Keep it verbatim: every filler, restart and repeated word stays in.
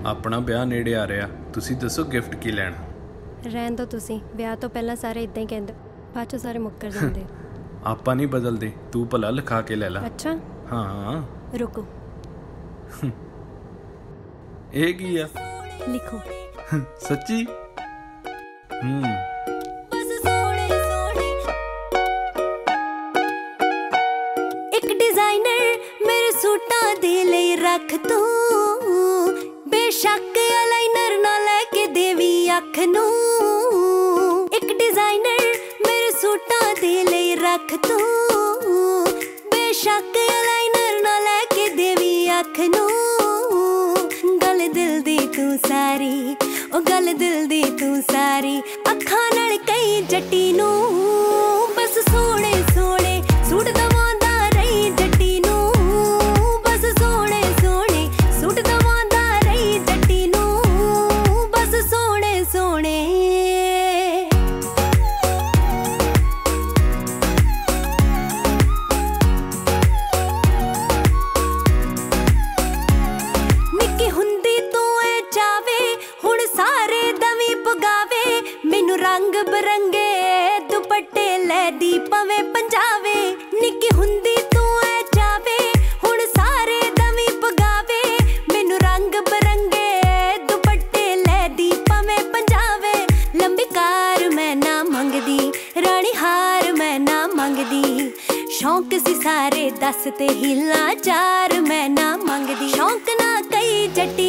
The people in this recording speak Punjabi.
ਆਪਣਾ ਵਿਆਹ ਨੇੜੇ ਆ ਰਿਹਾ, ਤੁਸੀਂ ਦੱਸੋ ਗਿਫਟ ਕੀ ਲੈਣਾ? ਰਹਿਣ ਦਿਓ ਤੁਸੀਂ, ਵਿਆਹ ਤੋਂ ਪਹਿਲਾਂ ਸਾਰੇ ਇਦਾਂ ਹੀ ਕਹਿੰਦੇ, ਬਾਅਦ ਚੋਂ ਸਾਰੇ ਮੁੱਕਰ ਜਾਂਦੇ। ਆਪਾਂ ਨਹੀਂ ਬਦਲਦੇ, ਤੂੰ ਭਲਾ ਲਿਖਾ ਕੇ ਲੈ ਲੈ। ਅੱਛਾ ਹਾਂ ਰੁਕੋ, ਇਹ ਕੀ ਆ? ਲਿਖੋ। ਸੱਚੀ? ਹੂੰ ਇੱਕ ਡਿਜ਼ਾਈਨਰ ਮੇਰੇ ਸੂਟਾਂ ਦੇ ਲਈ ਰੱਖ ਤੂੰ, ਬੇਸ਼ੱਕ ਅਲਾਈਨਰ ਨਾ ਲੈ ਕੇ ਦੇਵੀ ਅੱਖ ਨੂੰ। ਇੱਕ ਡਿਜ਼ਾਈਨਰ ਮੇਰੇ ਸੂਟਾਂ ਦੇ ਲਈ ਰੱਖ ਤੂੰ, ਬੇਸ਼ੱਕ ਅਲਾਈਨਰ ਨਾ ਲੈ ਕੇ ਦੇਵੀ ਅੱਖ ਨੂੰ। ਗੱਲ ਦਿਲ ਦੀ ਤੂੰ ਸਾਰੀ, ਉਹ ਗੱਲ ਦਿਲ ਦੀ ਤੂੰ ਸਾਰੀ, ਅੱਖਾਂ ਨਾਲ ਕਈ ਜੱਟੀ ਨੂੰ ਬਸ ਸੋਹਣੇ ਸੋਹਣੇ ਸੂਟ ਦਵਾਂਦਾ ਰਹੀ ਜੱਟੀ ਨੂੰ। ਬਸ ਸੋਹਣੇ ਸੋਹਣੇ ਸੂਟ ਦਵਾਂਦਾ ਰਹੀ ਜੱਟੀ ਨੂੰ, ਬਸ ਸੋਹਣੇ ਸੋਹਣੇ। ਨਿੱਕੀ ਹੁੰਦੀ ਤੂੰ ਐ ਚਾਵੇ, ਹੁਣ ਸਾਰੇ ਦਵੀ ਪਗਾਵੇ, ਮੈਨੂੰ ਰੰਗ ਬਰੰਗੇ ਦੁਪੱਟੇ ਲੈ ਦੀ ਪਵੇ ਪੰਜਾਵੇ। ਨਿੱਕੀ ਹੁੰਦੀ ਤੂੰ ਐ ਚਾਵੇ, ਹੁਣ ਸਾਰੇ ਦਵੀ ਪਗਾਵੇ, ਮੈਨੂੰ ਰੰਗ ਬਰੰਗੇ ਦੁਪੱਟੇ ਲੈ ਦੀ ਪਵੇ ਪੰਜਾਵੇ। ਲੰਬੀ ਕਾਰ ਮੈਂ ਨਾ ਮੰਗਦੀ, ਰਾਣੀ ਹਾਰ ਮੈਂ ਨਾ ਮੰਗਦੀ, ਸ਼ੌਂਕ ਸੀ ਸਾਰੇ ਦੱਸ ਤੇ ਹੀਲਾ ਚਾਰ ਮੈਂ ਨਾ ਮੰਗਦੀ। ਸ਼ੌਂਕ ਨਾ ਕਈ ਜੱਟੀ